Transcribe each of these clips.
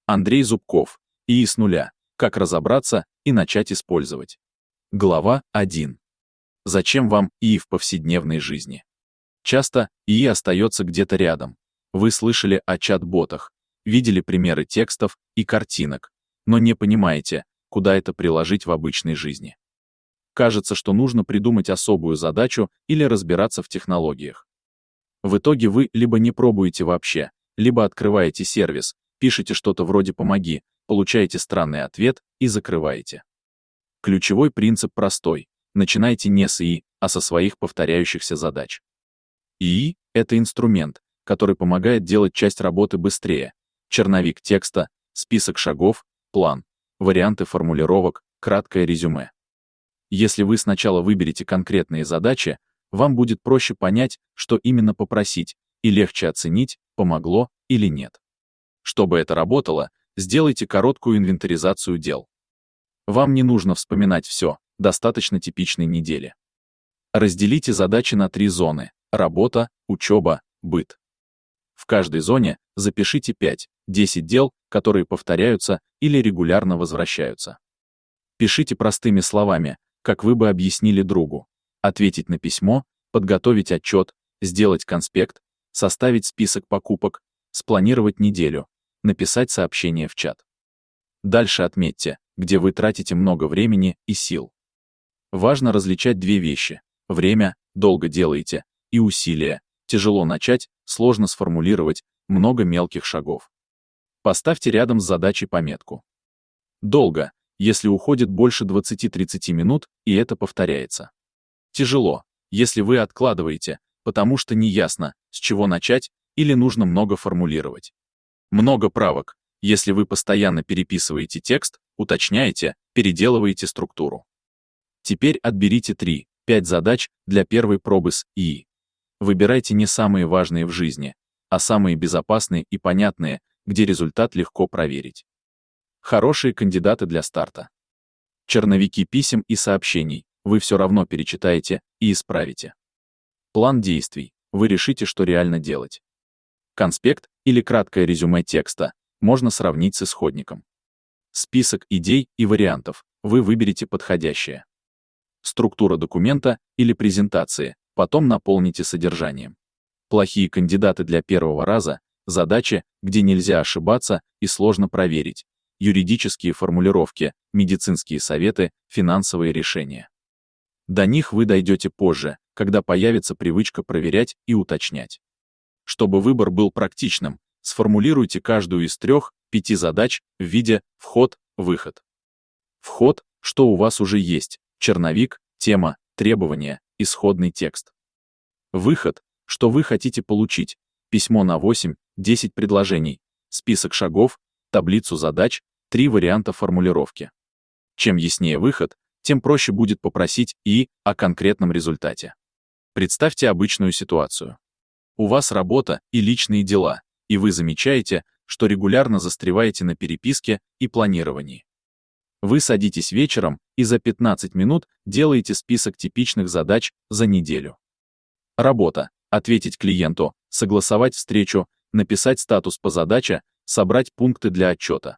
Андрей Зубков. ИИ с нуля. Как разобраться и начать использовать. Глава 1. Зачем вам ИИ в повседневной жизни? Часто ИИ остается где-то рядом. Вы слышали о чат-ботах, видели примеры текстов и картинок, но не понимаете, куда это приложить в обычной жизни. Кажется, что нужно придумать особую задачу или разбираться в технологиях. В итоге вы либо не пробуете вообще, либо открываете сервис, пишете что-то вроде «помоги», получаете странный ответ и закрываете. Ключевой принцип простой. Начинайте не с ИИ, а со своих повторяющихся задач. ИИ — это инструмент, который помогает делать часть работы быстрее. Черновик текста, список шагов, план, варианты формулировок, краткое резюме. Если вы сначала выберете конкретные задачи, вам будет проще понять, что именно попросить, и легче оценить, помогло или нет. Чтобы это работало, сделайте короткую инвентаризацию дел. Вам не нужно вспоминать все, достаточно типичной недели. Разделите задачи на 3 зоны: работа, учеба, быт. В каждой зоне запишите 5-10 дел, которые повторяются или регулярно возвращаются. Пишите простыми словами, как вы бы объяснили другу: ответить на письмо, подготовить отчет, сделать конспект, составить список покупок, спланировать неделю, написать сообщение в чат. Дальше отметьте, где вы тратите много времени и сил. Важно различать 2 вещи: время, долго делаете, и усилия, тяжело начать, сложно сформулировать, много мелких шагов. Поставьте рядом с задачей пометку. Долго, если уходит больше 20-30 минут, и это повторяется. Тяжело, если вы откладываете, потому что не ясно, с чего начать, или нужно много формулировать. Много правок, если вы постоянно переписываете текст, уточняете, переделываете структуру. Теперь отберите 3-5 задач для первой пробы с ИИ. Выбирайте не самые важные в жизни, а самые безопасные и понятные, где результат легко проверить. Хорошие кандидаты для старта. Черновики писем и сообщений вы все равно перечитаете и исправите. План действий. Вы решите, что реально делать. Конспект или краткое резюме текста можно сравнить с исходником. Список идей и вариантов. Вы выберете подходящее. Структура документа или презентации. Потом наполните содержанием. Плохие кандидаты для первого раза — задачи, где нельзя ошибаться и сложно проверить. Юридические формулировки, медицинские советы, финансовые решения. До них вы дойдете позже, когда появится привычка проверять и уточнять. Чтобы выбор был практичным, сформулируйте каждую из 3-5 задач в виде вход-выход. Вход, что у вас уже есть, черновик, тема, требования, исходный текст. Выход, что вы хотите получить, письмо на 8-10 предложений, список шагов, таблицу задач, 3 варианта формулировки. Чем яснее выход, тем проще будет попросить ИИ о конкретном результате. Представьте обычную ситуацию. У вас работа и личные дела, и вы замечаете, что регулярно застреваете на переписке и планировании. Вы садитесь вечером и за 15 минут делаете список типичных задач за неделю. Работа. Ответить клиенту, согласовать встречу, написать статус по задаче, собрать пункты для отчета.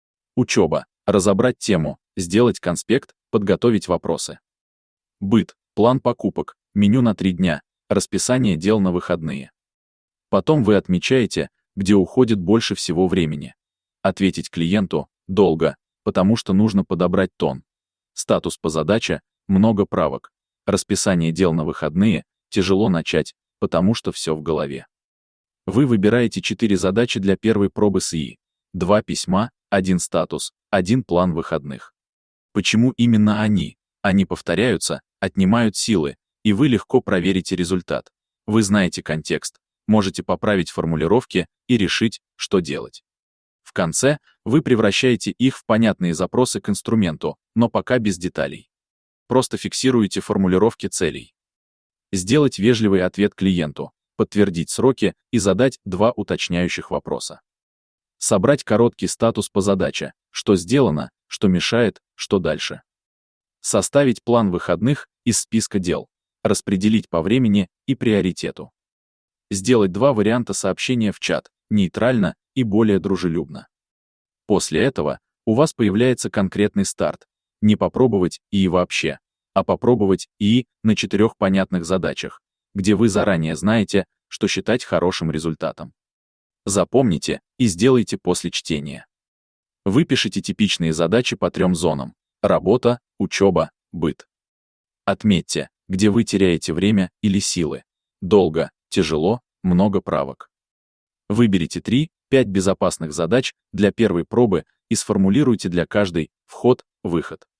Учеба. Разобрать тему, сделать конспект, подготовить вопросы. Быт. План покупок, меню на 3 дня, расписание дел на выходные. Потом вы отмечаете, где уходит больше всего времени. Ответить клиенту долго, потому что нужно подобрать тон. Статус по задаче, много правок. Расписание дел на выходные, тяжело начать, потому что все в голове. Вы выбираете 4 задачи для первой пробы с ИИ. 2 письма, 1 статус, 1 план выходных. Почему именно они? Они повторяются, отнимают силы, и вы легко проверите результат. Вы знаете контекст, можете поправить формулировки и решить, что делать. В конце вы превращаете их в понятные запросы к инструменту, но пока без деталей. Просто фиксируете формулировки целей. Сделать вежливый ответ клиенту, подтвердить сроки и задать 2 уточняющих вопроса. Собрать короткий статус по задаче, что сделано, что мешает, что дальше. Составить план выходных из списка дел, распределить по времени и приоритету. Сделать 2 варианта сообщения в чат, нейтрально и более дружелюбно. После этого у вас появляется конкретный старт. Не попробовать ИИ вообще, а попробовать ИИ на 4 понятных задачах, где вы заранее знаете, что считать хорошим результатом. Запомните и сделайте после чтения. Выпишите типичные задачи по 3 зонам: работа, учеба, быт. Отметьте, где вы теряете время или силы. Долго, тяжело, много правок. Выберите 3-5 безопасных задач для первой пробы и сформулируйте для каждой вход-выход.